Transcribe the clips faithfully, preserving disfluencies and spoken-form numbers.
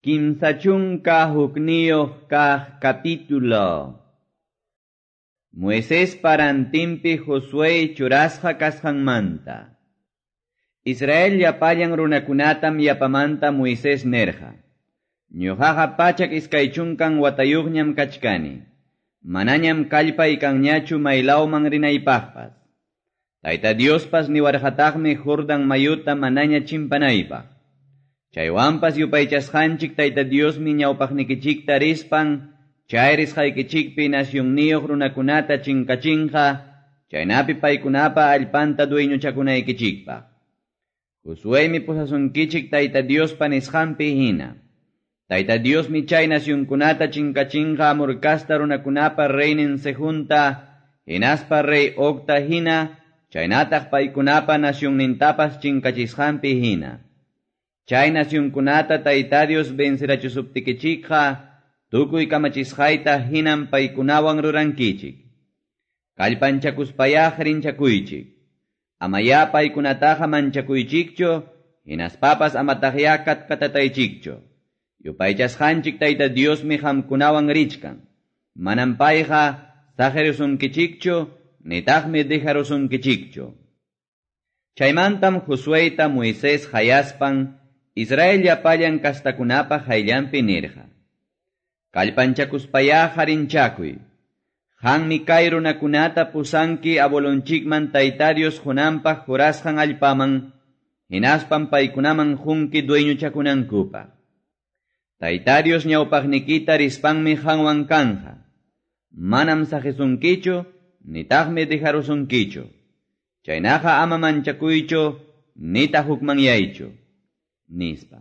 Kimsachunka hukniyoh kah capítulo. Moisés parantimpi Josué churasja kasjanmanta. Israel yapallan runakunatam yapamanta Moisés nerja. Ñuqaqa pachak iskaychunkan watayuqñam kachkani. Manañam kallpay kanñachu maylawman rinaypaqpas. Tayta Diospas niwarqataqmi Jordan mayuta manaña chimpanaypaq. Chaywanpas yupaychasqanchik Tayta Diosmi ñawpaqnikichikta rispan, chay risqaykichikpi nasyunniyuq runakunata chinkachinqa, chaynapi paykunapa allpanta dueñuchakunaykichikpaq. Josuémi pusasunkichik Tayta Diospa nisqanpi hina. Tayta Diosmi chay nasyunkunata chinkachinqa amurkasta runakunapa reynin sejunta, hinaspa rey Ogta hina, chaynataq paykunapa nasyunnintapas chinkachisqanpi hina. Chay nasyunkunata Tayta Dios vencerachusuptikichikqa, tukuy kamachisqayta hinam paykunawan rurankichik. Kallpanchakuspayaq rinchakuychik. Amaya paykunataqa manchakuychikcho, hinaspapas amataqya katkatataychikcho. Yupaychasqanchik Tayta Diosmi hamkunawan richkan. Manam payqa sajerusunkichikcho, nitaqmi dejarusunkichikcho. Chaymantam Josuéta Moisés hayaspan, Israel yapallan kastakunapa hayllampi nirja. Kallpanchakuspayaq harinchakuy. Hanmi kay runakunata pusanki abolonchikman Tayta Dios hunanpaq jurasqan allpaman, hinaspan paykunaman hunki dueñuchakunankupaq. Tayta Dios ñawpaqnikita rispanmi hanwan kanja. Manam sajesunkichu, nitaqmi dejarusunkichu. Chaynaqa ama manchakuychu, nita hukmanyaychu. Nispa.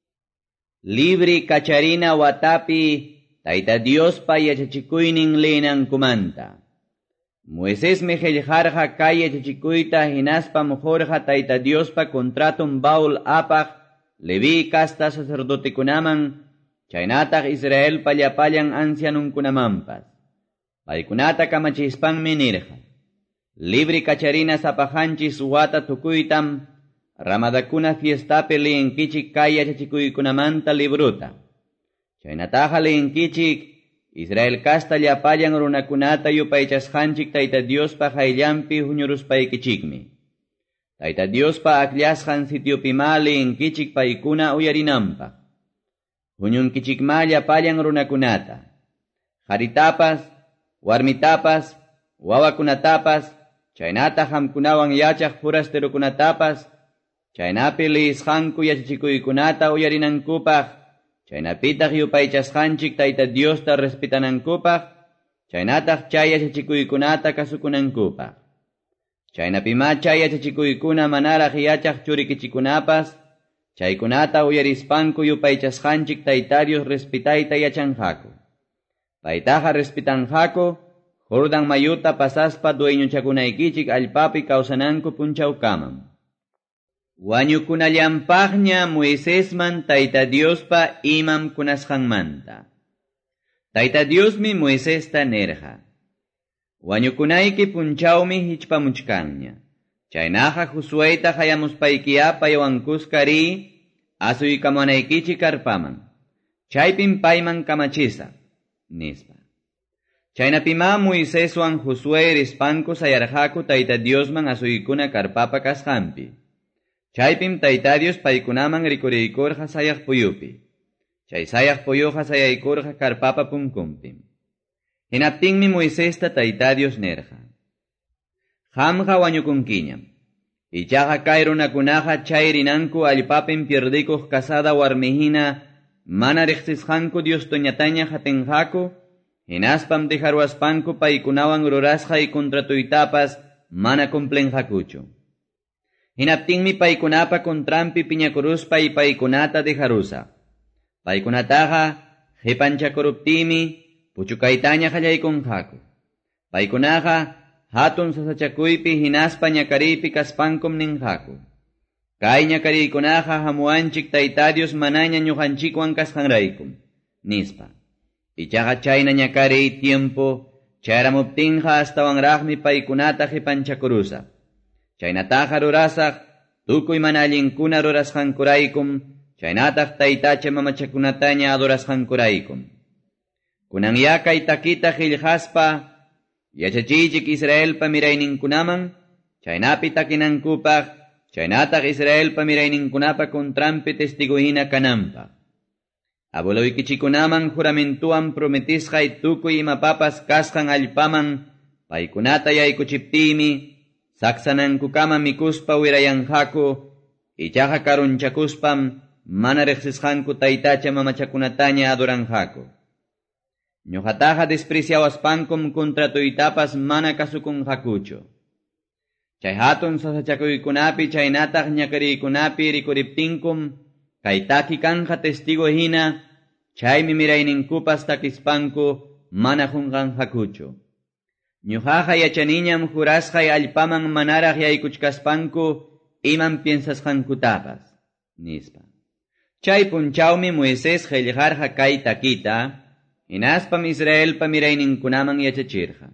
Libri kacharina watapi, Tayta Diospa yachachikuynin leenankumanta. Moisés me qillqarqa kay yachachikuyta hinaspa mujurqa Tayta Diospa contratum baul apaq, Leví kasta sacerdotekunaman, chaynataq Israel pallapallan ancianunkunamanpas. Paykunata kamachispanmi nirqa. Libri kacharina sapajanchis wata tukuytam, Ramadakuna fiestapi leenkichik kay yachachikuykunamanta libruta. Chaynataqa leenkichik, Israel kasta llapallan runakunata yupaychasqanchik Tayta Diospa hayllampi huñuruspaykichikmi. Tayta Diospa akllashqan sitiopima leenkichik paykuna uyarinanpaq. Huñunkichikma llapallan runakunata. Haritapas, warmitapas, wawakunatapas, chaynata hamkunawan yachaq forasterukunatapas, chaynapi liisqanku yachachikuykunata uyarinankupaq, chaynapitaq yupaychasqanchik Tayta Diosta respetanankupaq, chaynataq chay yachachikuykunata kasukunankupaq. Chaynapima chay yachachikuykuna manaraq yachaq churikichikunapas, chaykunata uyarispanku yupaychasqanchik Tayta Dios respetayta yachanqaku. Paytaqa respetanqaku, Jordan mayuta pasaspa dueñuchakunaykichik allpapi kawsananku punchawkaman. Wañukunallampaqña Moisésman Tayta Diospa imam kunasqanmanta. Tayta Diosmi Moisésta nerja. Wañukunayki punchawmi hichpamuchkanña. Chaynaqa Josuéta hayamuspaykiya payawankuskari, asuykamanaykichik karpaman. Chaypin payman kamachisa, nispa. Chaynapima Moiséswan Josué rispanku sayarqaku Tayta Diosman asuykuna karpapa kasqanpi. Chaypim Tayta Dios paykunaman rikuriykurqa sayaq puyupi. Chay sayaq puyuqa sayaykurqa karpapa punkumpim. Hinaptinmi Moisésta Tayta Dios nerja. Qamqa wañukunkiñam. Ichaqa kay runakunaqa chay rinanku allpapin pierdikuq casada warmihina, mana riqsisqanku Diostoñataña hatinqaku, hinaspam dejarwaspanku paykunawan rurasqay kontratuytapas mana cumplenqakuchu. Hinaptinmi paykunapa kontrampi piñakuruspay paykunata dejarusa. Paykunataqa qhipanchakuruptimi puchukaytaña qallaykunqaku. Paykunaqa hatun sasachakuypi hinaspa ñakariypi kaspankum ninqaku. Kay ñakariykunaqa hamuanchik Tayta Dios manaña ñuqanchikwan kasqanraykum, nispa. Ichaqa chayna ñakariy tiempo chayramuptinqa astawanraqmi paykunata qhipanchakurusa. Chaynataqa rurasaq tukuy mana allinkuna rurasqankuraykum chaynataq taytacha mamachakunataña adorasqankuraykum. Kunanya kay takita qillqaspa, yachachichik Israelpa mirayninkunaman, chaynapi takinankupaq, chaynataq Israelpa mirayninkunapa kontrampi testiguhina kananpaq. Abueluykichikunaman juramentuan prometisqay tukuy imapapas kasqan allpaman, paykunata yaykuchiptiymi, saksanankukaman mikuspa wirayanqaku, ichaqa karunchakuspam, mana riqsisqanku taytacha mamachakunataña adoranqaku. Ñuqataqa despreciawaspankum kontratuytapas mana kasukunqakuchu. Chay hatun sasachakuykunapi chaynataq ñakariykunapi rikuriptinkum, kay taki kanja testigo hina, chaymi mirayninkupas takispanku mana qunqanqakuchu. Ñuqaqa yachaniñam jurasqay allpaman manaraq yaykuchkaspanku iman piensasqankutapas, nispa. Chay punchawmi Moisés qillqarqa kay takita, hinaspam Israelpa mirayninkunaman yachachirqa.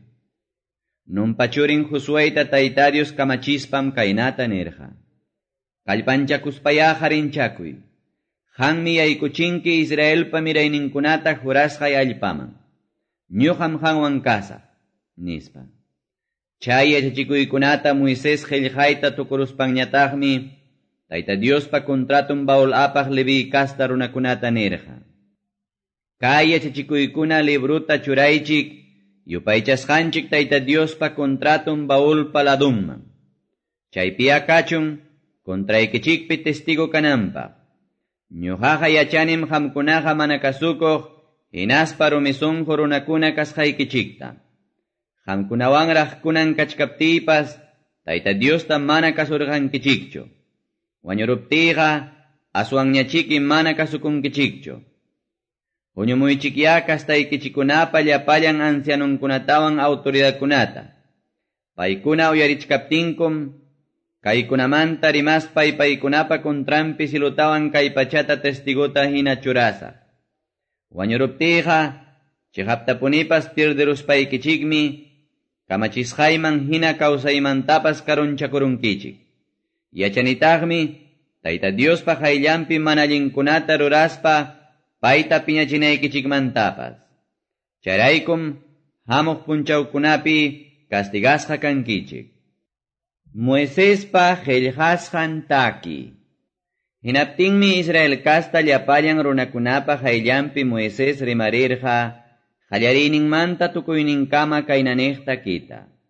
Numpachurin Josueta tayta Dios kamachispam kaynata nirqa. Kallpanchakuspaya qarinchakuy. Qanmi yaykuchinki Israelpa mirayninkunata jurasqay allpaman. Ñuqam qanwan kasaq, nispa. Chay yachachikuykunata Moisés qillqayta tukuruspanñataqmi, tayta Diospa kontratum bawlapaq Leví kasta runakunata nirqa. Kay yachachikuykuna libruta churaychik, yupaychasqanchik tayta Diospa kontratum bawlpa ladunman. Chaypiya kachun, kontraykichikpi testigo kananpaq. Ñuqaqa yachanim qamkunaqa mana kasukuq, hinaspa rumisunqu runakuna kasqaykichikta. Qamkunawanraq kunan kachkaptiypas, tayta Diosta mana kasurqankichikchu. Wañuruptiyqa, aswanñachiki mana kasukunkichikchu. Huñumuychikya kastaykichikunapa llapallan ancianunkunatawan autoridadkunata. Paykuna uyarichkaptinkum, kaykunamanta rimaspay paykunapa kontrampi silutawan kay pachata testiguta hina churasa. Wañuruptiyqa, chihaptapunipas tirdiruspaykichikmi, kamachisqayman hina kawsaymantapas karunchakurunkichik. Yachanitaqmi, tayta Diospa qayllanpi manallinkunata ruraspa, payta piñachinaykichikmantapas. Charaykum, hamuq punchawkunapi castigasqa kankichik. Moiséspa qillqasqan taki. Hinaptinmi Israel kasta llapallan runakunapa qayllanpi Moisés rimarirqa, qallariyninmanta tukuyninkama kaynaniqta kita.